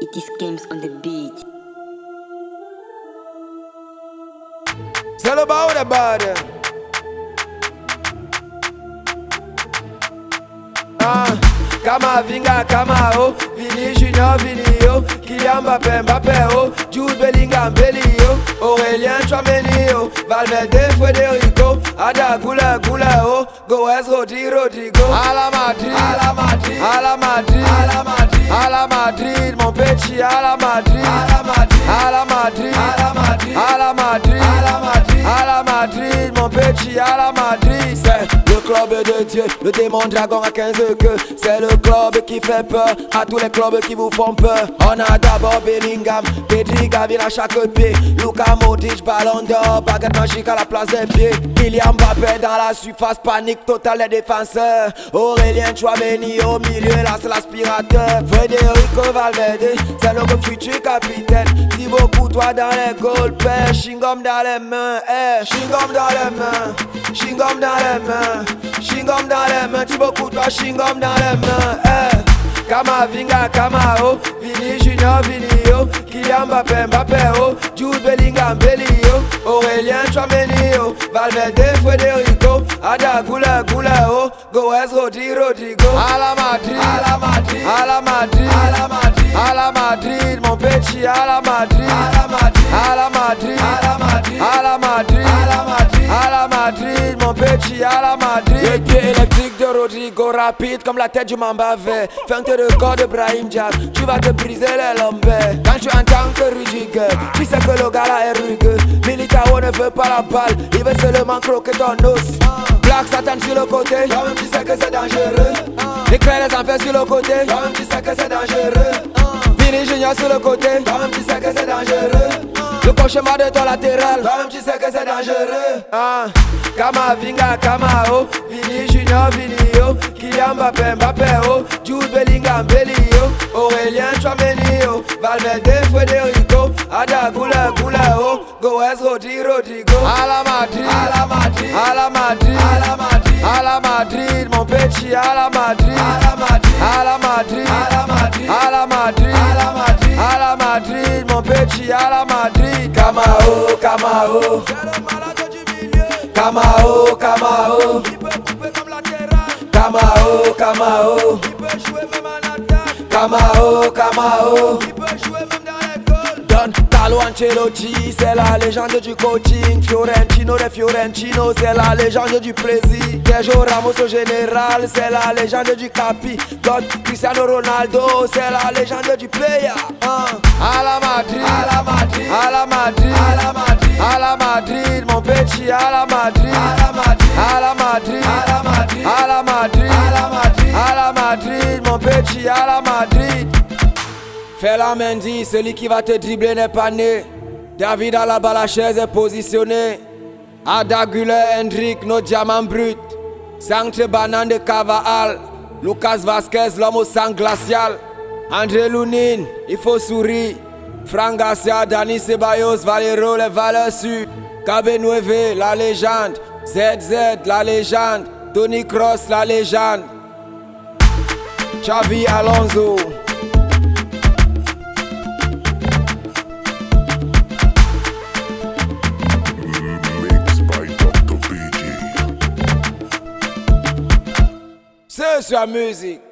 It is games on the beat. C'est le bas ou le bad? Kama Vinga, Kama O, Vini Junior, Vini O, Kylian Mbappé, Mbappé O, Jude Bellingham, Belly O, Aurélien Tchouameni O, Valverde, Federico, Ada Gula, Gula O, Goes, Rodri, Rodrigo, à la Madrid, à la Madrid, à la Madrid, à la Madrid, à la Madrid, mon petit, à la Madrid, à la Madrid, à la Madrid, à la Madrid, à la Madrid, à la Madrid, à la Madrid, mon petit, à la Madrid. C'est le club de Dieu, le démon dragon à 15 queues. C'est le club qui fait peur à tous les clubs qui vous font peur. On a d'abord Bellingham, Pedri, Gavin à chaque pied, Luka Modric, Ballon d'Or, baguette magique à la place des pieds. Kylian Mbappé dans la surface, panique totale des défenseurs. Aurélien Tchouameni au milieu, là c'est l'aspirateur. Federico Valverde, c'est le futur capitaine. Thibaut Courtois dans les goals, père, chewing-gum dans les mains, chewing-gum dans les mains, chewing-gum dans les mains, chewing-gum dans les mains, Thibaut Courtois, chewing-gum dans les mains, Kama Vinga, Kama O, Vini Junior, Vini O, Kylian Mbappé, Mbappé O, Jude Bellingham, Belly O, Aurélien Tchouameni O, Valverde, Federico, Ada Gula, Gula O, Goes, Rodri, Rodrigo, à la Madrid, à la Madrid, à la Madrid, à la Madrid, à la Madrid, mon petit, à la Madrid, à la Madrid, à la Madrid, à la Madrid, à la Madrid, à la Madrid, à la Madrid, mon petit, à la Madrid. Le pied électrique de Rodrigo, rapide comme la tête du Mamba vert. Feinte de corps de Brahim Diaz, tu vas te briser les lombaires. Quand tu entends que Rudiger, tu sais que le gars là est rugueux. Militao ne veut pas la balle, il veut seulement croquer ton os. Black Satan sur le côté, toi-même tu sais que c'est dangereux. Éclaire les enfers sur le côté, toi-même tu sais que c'est dangereux. Vini Junior sur le côté, toi-même tu sais que c'est dangereux. Le cauchemar de ton latéral, toi-même tu sais que c'est dangereux. Kama Vinga, Kama O, Vini Junior, Vini O, Kylian Mbappé, Mbappé O, Jude Bellingham, Belly O, Aurélien Tchouameni O, Valverde, Federico, Ada Gula, Gula O, Goes, Rodri, Rodrigo, à la Madrid, à la Madrid, à la Madrid, à la Madrid, à la Madrid, mon petit, à la Madrid, à la Madrid, à la Madrid, à la Madrid, à la Madrid, à la Madrid, à la Madrid, mon petit, à la Madrid. Kama O, Kama O, c'est le malade du milieu. Kama O, Kama O, il peut couper comme latéral. Kama O, Kama O, il peut jouer même en attaque. Kama O, Kama O, il peut jouer même dans les goals. Don Carlo Ancelotti, c'est la légende du coaching. Fiorentino de Fiorentino, c'est la légende du plaisir. Sergio Ramos au général, c'est la légende du capi. Don Cristiano Ronaldo, c'est la légende du player. À la Madrid, à la Madrid, à la Madrid, à la Madrid, à la Madrid, mon petit, à la Madrid, à la Madrid, à la Madrid, à la Madrid, à la Madrid, à la Madrid, à la Madrid, mon petit, à la Madrid. Fais la Mendy, celui qui va te dribbler n'est pas né. David Alaba, la chaise est positionnée. Ada Gula, Hendrick, nos diamants bruts. Sancte Banane de Cavall, Lucas Vasquez, l'homme au sang glacial. André Lounine, il faut sourire. Franck Garcia, Dani Ceballos, Valero, les valeurs sûres. Cabenueve, la légende. ZZ, la légende. Tony Kroos, la légende. Xavi Alonso. Mixed by Dr. PG. C'est sa musique.